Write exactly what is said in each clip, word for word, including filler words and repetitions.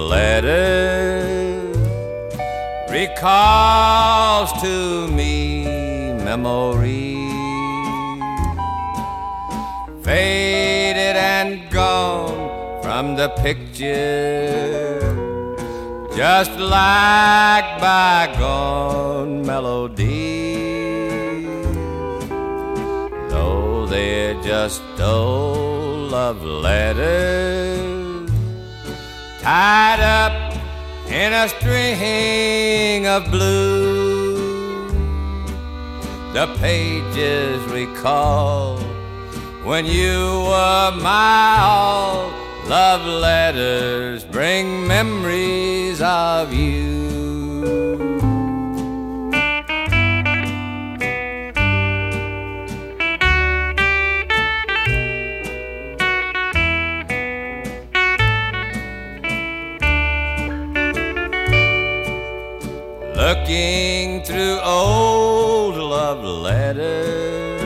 letters recalls to me memories faded and gone from the picture, just like bygone melodies, though they're just old love letters tied up in a string of blue. The pages recall when you were my all. Love letters bring memories of you. Looking through old love letters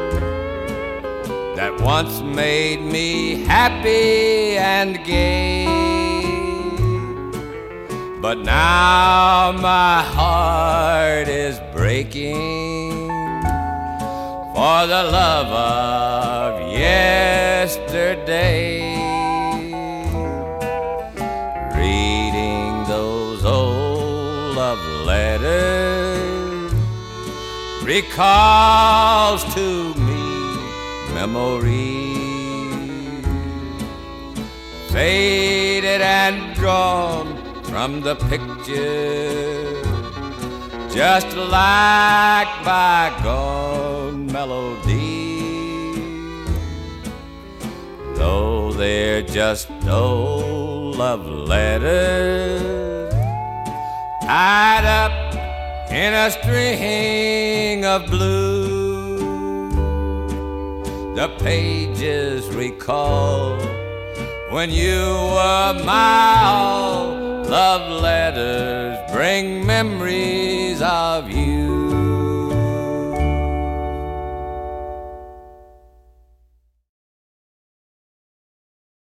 that once made me happy and gay, but now my heart is breaking for the love of yesterday. Reading those old love letters recalls to me memories faded and gone from the picture, just like bygone melodies, though they're just old love letters tied up in a string of blue. The pages recall when you were my all. Love letters bring memories of you.